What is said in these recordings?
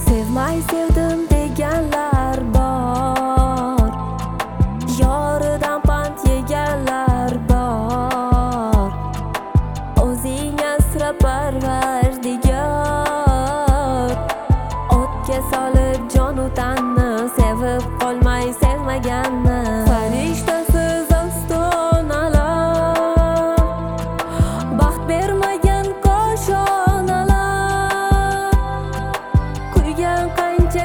Sevmay sevdim deganlar bor, yoridan pand yeganlar bor. O'zing asra parvardigor, o'tga solib jon u tanni sevib qolmay sevmaganni. Farishtasiz ostonalar, baxt bermagan koshonalar, kuygan qancha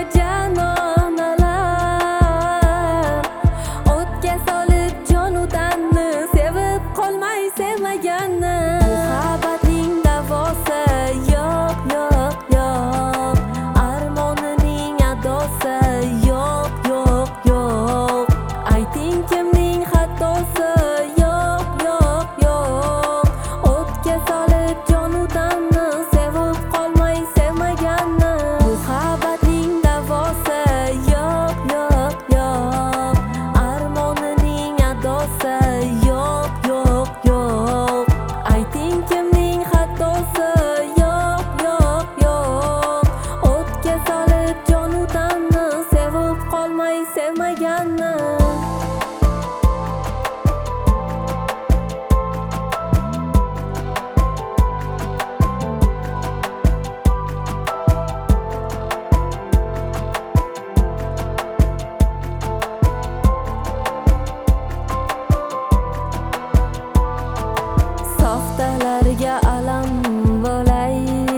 janonalar, o'tga solib jon u tanni sevib qolmay sevmaganni. Muhabbatning davosi yo'q, yo'q, yo'q, armonining adosi yo'q, yo'q, yo'q. Ayting kimning xatosi yo'q, yo'q, yo'q, o'tga solib jon u tanni sevib qolmay sevmaganni. Muhabbatning davosi yo'q, yo'q, yo'q, armonining adosi yo'q, yo'q, yo'q. Ayting kimning xatosi yo'q, yo'q, yo'q, o'tga solib jon u tanni sevib qolmay sevmaganni. Softalarga alam bo'lay,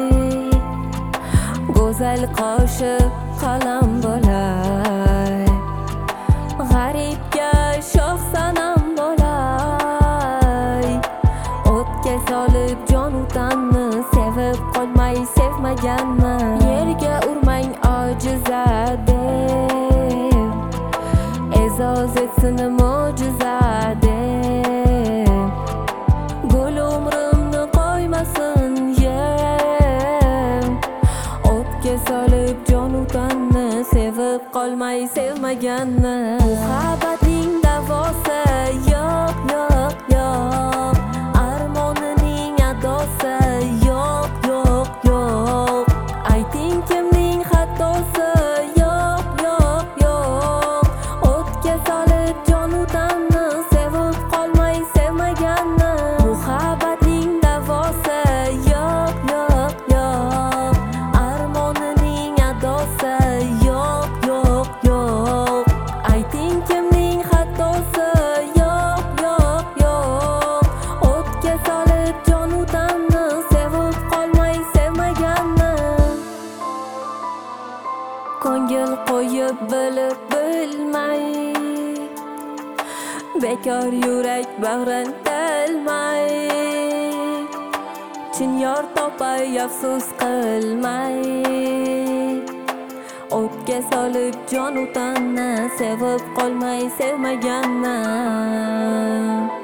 go'zal qo'shiq qalam bo'lay, g'aribga shoh sanam bo'lay. O'tga solib jon u tanni sevib qolmay sevmaganni. Yerga urmang ojiza deb, e'zoz etsin mo'jiza deb, gul umrimni qo'ymasin yem. O'tga solib jon u tanni sevib qolmay sevmaganni. Muhabbatning davosi yo'q, yo'q, yo'q, armonining adosi yo'q, yo'q, yo'q. Ayting kimning xatosi yo'q, yo'q, yo'q, o'tga solib jon u tanni sevib qolmay sevmaganni. Muhabbatning davosi yo'q, yo'q, yo'q, armonining adosi yo'q, yo'q, yo'q. Ayting kimning xatosi yo'q, yo'q, yo'q, o'tga solib jon u tanni sevib qolmay sevmaganni. Ko'ngil qo'yib bilib bilmay, bekor yurak bag'rin tilmay, chin yor topay afsus qilmay. O'tga solib jon u tanni sevib qolmay sevmaganni.